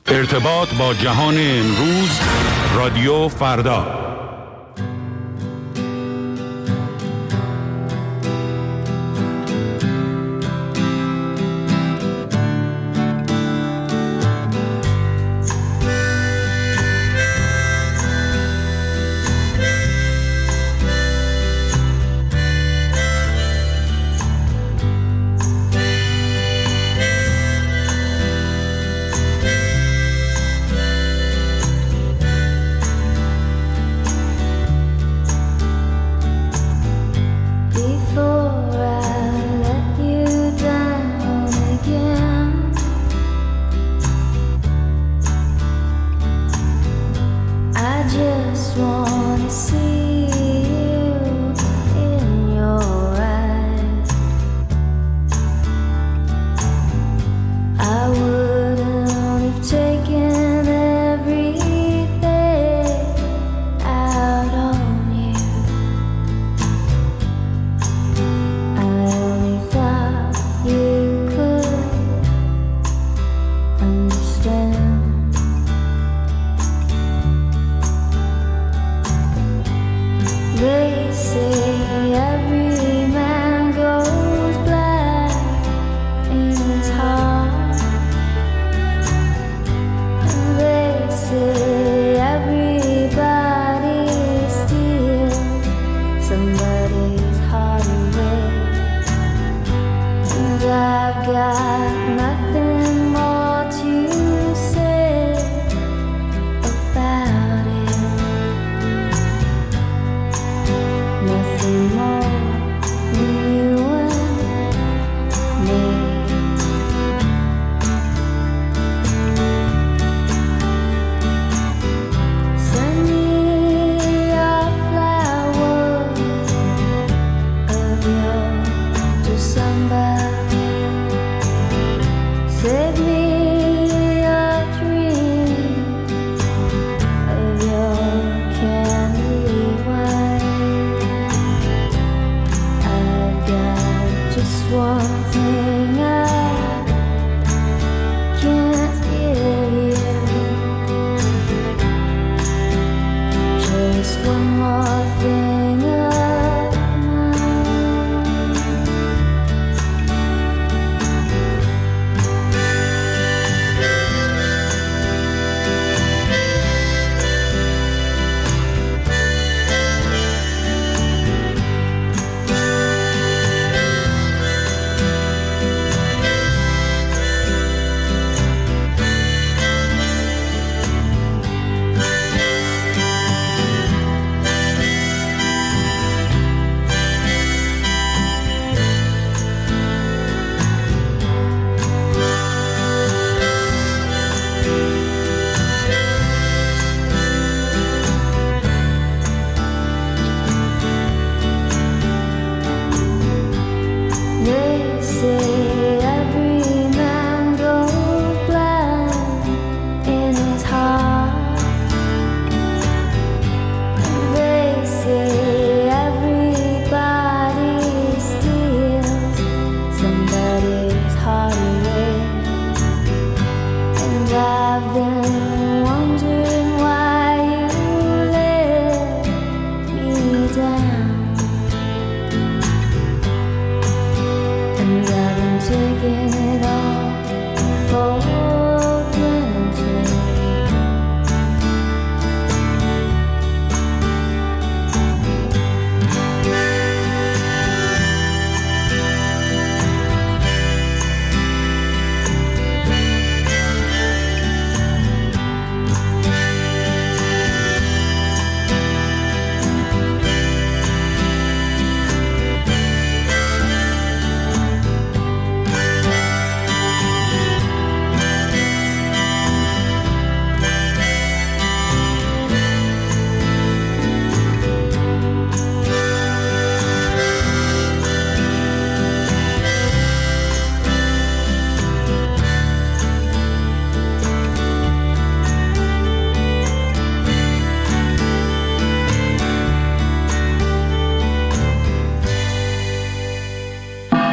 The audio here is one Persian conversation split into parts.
ارتباط با جهان امروز، رادیو فردا.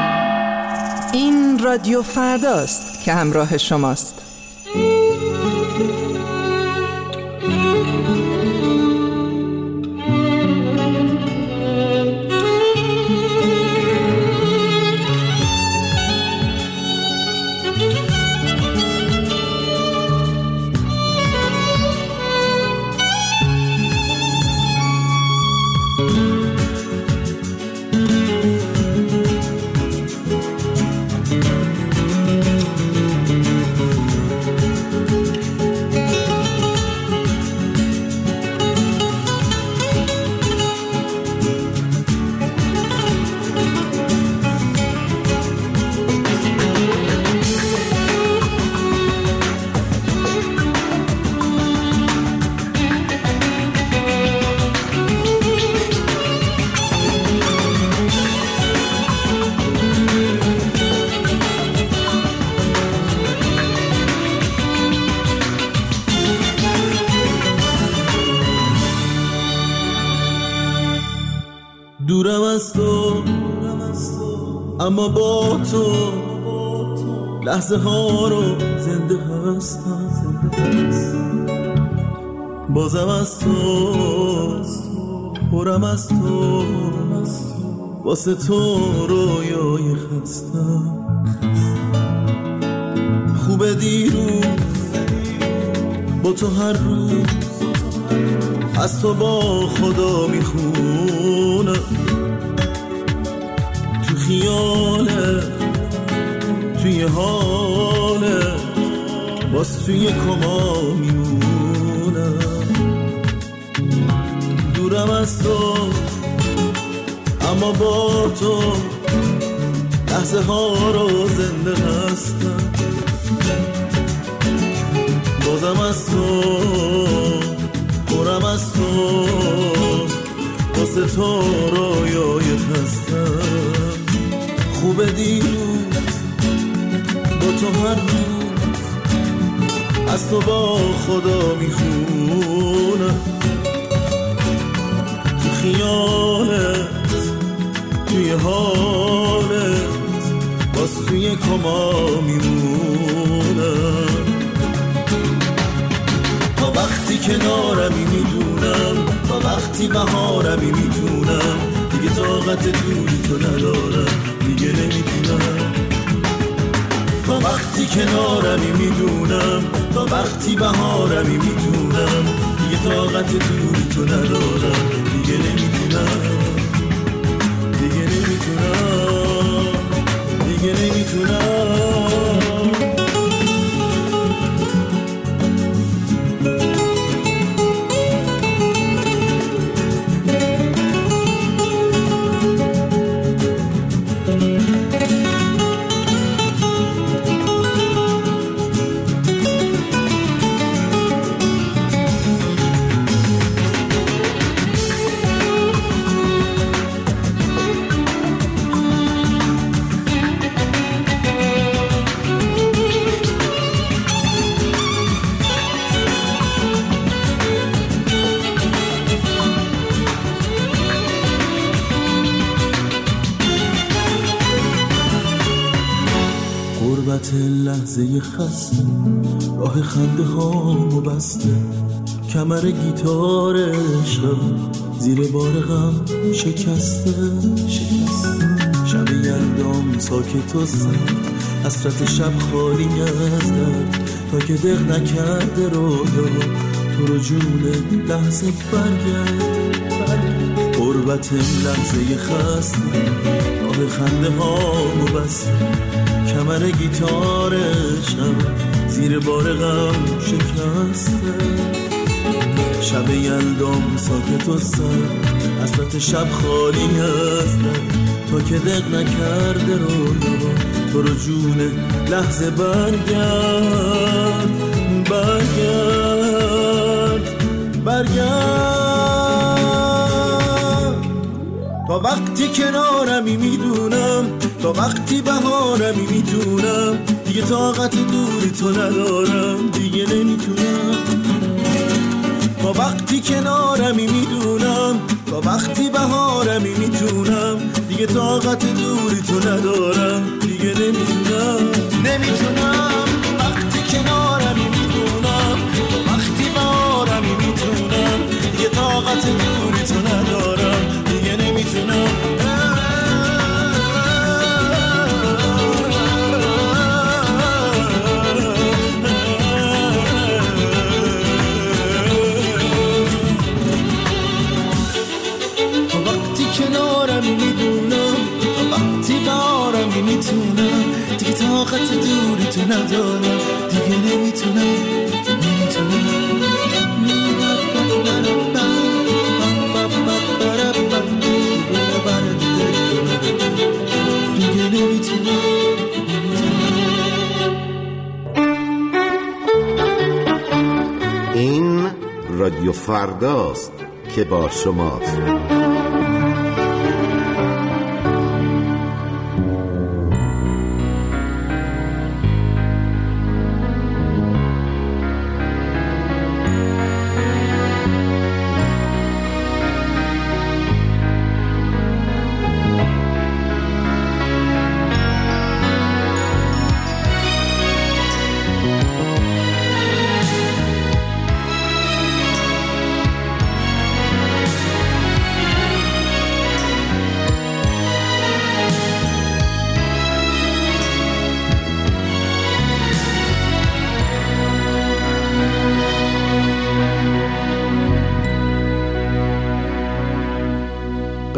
رادیو فرداست که همراه شماست. دورم از تو اما با تو لحظه ها رو زنده هستم. بازم از تو پرم از تو واسه تو رویای خستم. خوبه دیروز با تو هر روز از تو با خدا میخونم. تو خیاله توی حاله باز توی کما میمونم. دورم از تو اما با تو لحظه ها رو زنده هستم. بازم از تو پرم از تو واسه تو رویای خستم. خوبه دیروز با تو هر روز از تو با خدا میخونم. تو خیالت توی حالت باز توی کما میمونم. تا وقتی کنارمی میدونم، تا وقتی بهارمی میتونم، دیگه طاقت دوری تو ندارم، دیگه نمیتونم. تا وقتی کنارمی میدونم، تا وقتی بهارمی میتونم، دیگه طاقت دوری تو ندارم، دیگه نمیتونم، دیگه نمیتونم، دیگه نمیتونم. لحظه خسته راه خنده هامو بسته، کمر گیتار عشقم زیر بار غم شکسته. شب یلدام ساکت و سرد، حسرت شب خالی از درد، تا که دق نکرده رویا تو رو جون لحظه برگرد. قربت لحظه خسته راه خنده هامو بسته، کمر گیتار عشقم زیر بار غم شکسته. شب یلدام ساکت و سرد، حسرت شب خالی از درد، تا که دق نکرده رویا تو رو جون لحظه برگرد. برگرد تا وقتی کنارمی میدونم، تا وقتی بهارمی میتونم، دیگه طاقت دوری تو ندارم، دیگه نمیتونم. تا وقتی کنارمی میدونم، تا وقتی بهارمی میتونم، دیگه طاقت دوری تو ندارم، دیگه نمیتونم. وقتی کنارمی میدونم، تا وقتی بهارمی میتونم، دیگه طاقت دوری تو ندارم، دیگه نمیتونم. میتونم دیگه طاقت دوری تو ندارم، دیگه نمیتونم. این رادیو فرداست که با شماست.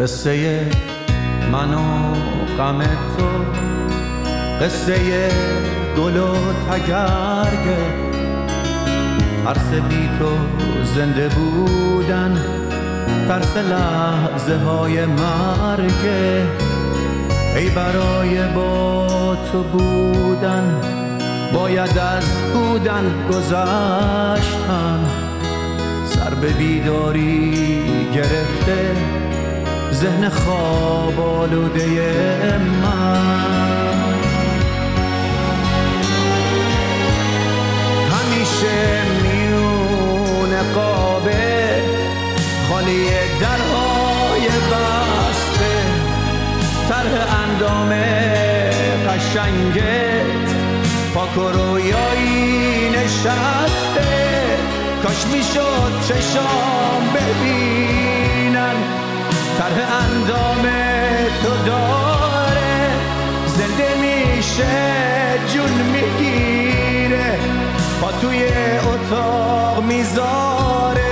قصه من و غم تو، قصه گل و تگرگه، ترس بی تو زنده بودن، ترس لحظه های مرگه. ای برای با تو بودن باید از بودن گذشتم، سر به بیداری گرفته ذهن خواب آلوده من. همیشه میون قابه خالی درهای بسته، طرح اندام قشنگت پاک و رویایی نشسته. کاش میشد چشام ببینن طرح اندام تو داره، زنده میشه جون میگیره پا توی اتاق میذاره.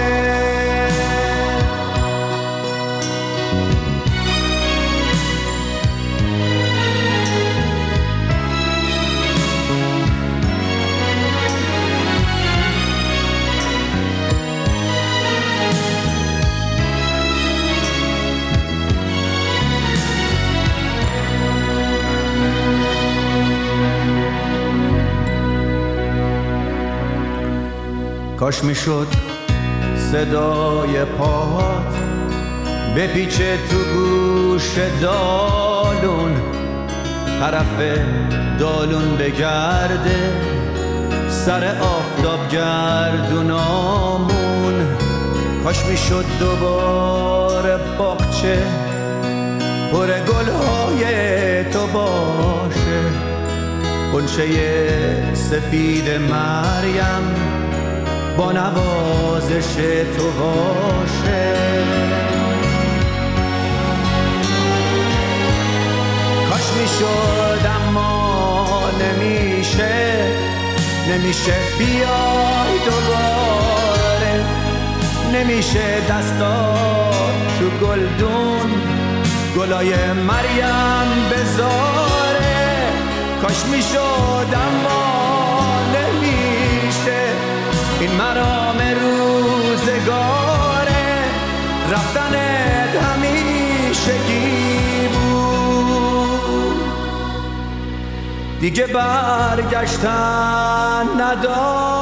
کاش میشد صدای پاهات بپیچه تو گوش دالون، طرف دالون بگرده سر آفتاب گردونامون. کاش میشد دوباره باغچه پر گلهای تو باشه، غنچه سفید مریم با نوازش تو باشه. کاش میشد اما نمیشه بیای دوباره، نمیشه دستات تو گلدون گلای مریم بذاره. کاش میشد اما نمیشه، این مرام روزگاره، رفتنت همیشگی بود، دیگه برگشتن نداره.